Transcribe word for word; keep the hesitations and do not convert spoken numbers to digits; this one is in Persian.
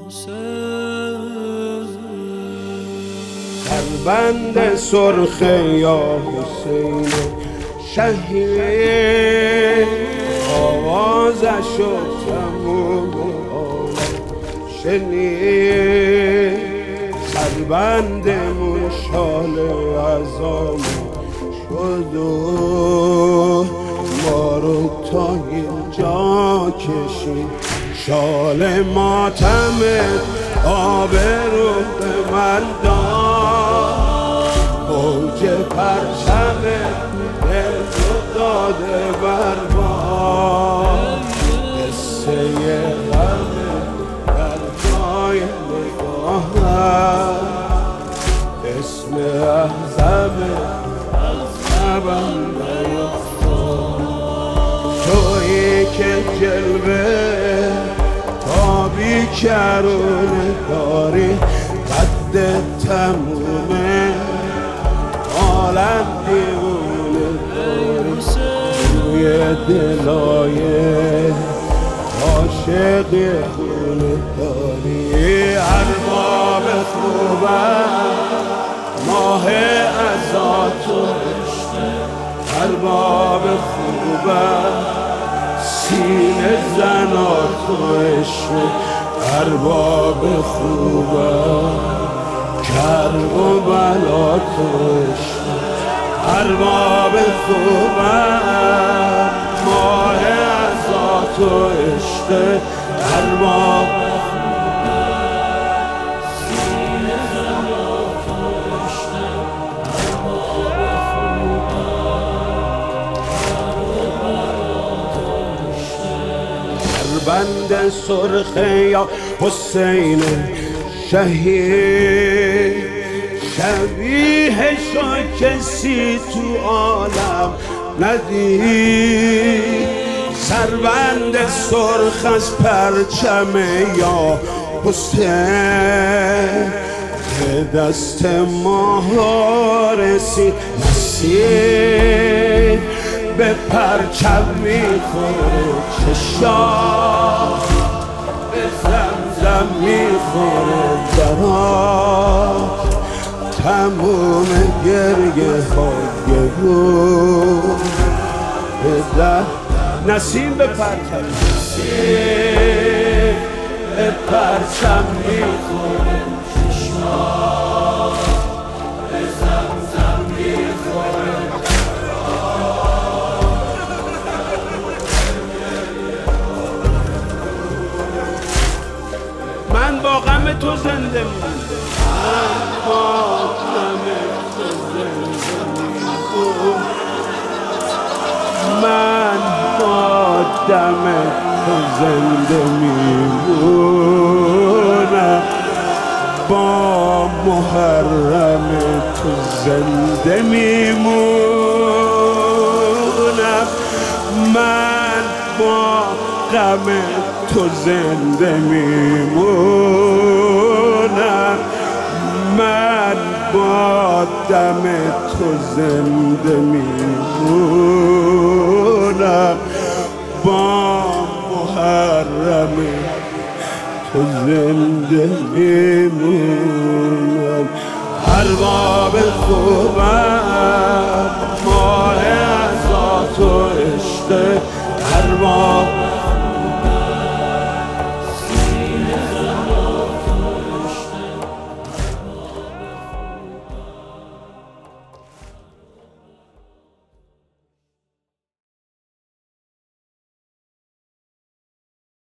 در بند سرخ یا حسین شهید، آوازش و تموم عالم شنید. سربندمون شال عزام شد و ما رو تا اینجا کشید. شال ماتم آبرو به من داد، موج پرچم دل رو داده بر باد. قصه غم در جای نگاهم، اسم اعظم از لبم نیفتاد. تویی که جلوه تابی کرونه داری، قد تمومه عالم دیوونه داری. روی دلای عاشق خونه داری. ارباب خوبم ماه عزاتو عشقه، ارباب خوبم سینه زناتو عشقه. ارباب خوبم کرب و بلاتو عشقه. ارباب خوبم ماه عزاتو عشقه. ارباب سینه زناتو عشقه. بند سرخ یا حسین شهید، شبیه شو کسی تو عالم ندید. سربند سرخ از پرچم یا حسین، به دست ما رسید. مسیح به پرچم میخوره چشام، به زمزم میخوره درات. تموم گریه های رو به در نسیم به پرچم، نسیم به پرچم میخوره چشام، به زمزم میخوره. من با غم تو زنده میمونم، من با غم تو زنده میمونم، من با دم تو زنده میمونم، با محرم تو زنده میمونم. من با غم تو زنده میمونم، من با دم تو زنده میمونم، با محرم تو زنده میمونم. ارباب خوبم ماه عزاتو